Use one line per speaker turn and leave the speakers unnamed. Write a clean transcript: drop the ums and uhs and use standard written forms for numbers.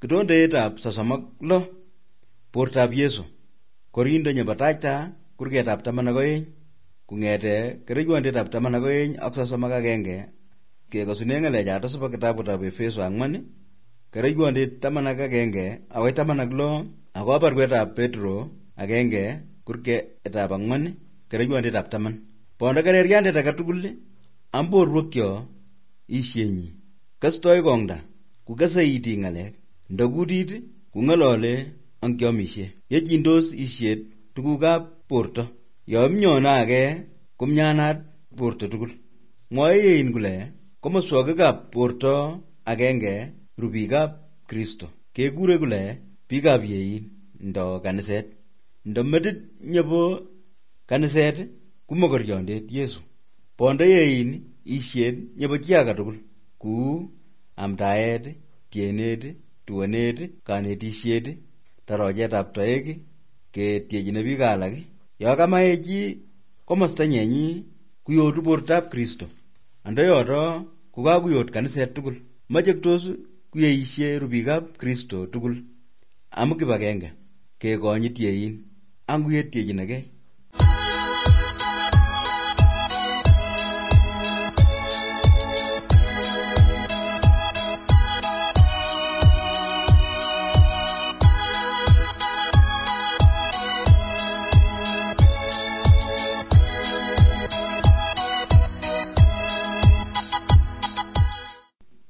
Kitondetab 36 bortab Yesu. Korindo nebo taita kurgetab 12 kong'ete kerejwondetab 12 ak 31 kekosune ng'alechato sebo kitabutab Efeso 4 kerejwondet 11 akoi 16 ako barwetab Petro 1 kurgetab 4 kerejwondetab 10. Bondo kereriandet age tugul ang borwekyo isyenyi. Kastoi kongda kukese iti ng'alek, nda kutit kung'alole ang kyomisie. Yechindos isyet tugukab borto. Yo imnyone age kumnyanat borto tugul. Mwoe yein kule komoswokikab borto agenge rubikab Kristo. Kekure kule biikab yein ndo kaniset. Ndo metit nyebo kaniset kumokoriondet Yesu. Bondo yein isyet nyebo chi age tugul ku amtaet, tienet, tuonet, kanetisyet, torochetab toek, ketiechine biik alak. Yo kamae chi komosta nyenyi kuyotu bortab Kristo. Ando yoto kukakuyot kaniset tugul. Machektos kuyeisye rubikab Kristo tugul amu kibagenge kekonyit yein ang kuyetiechinegei.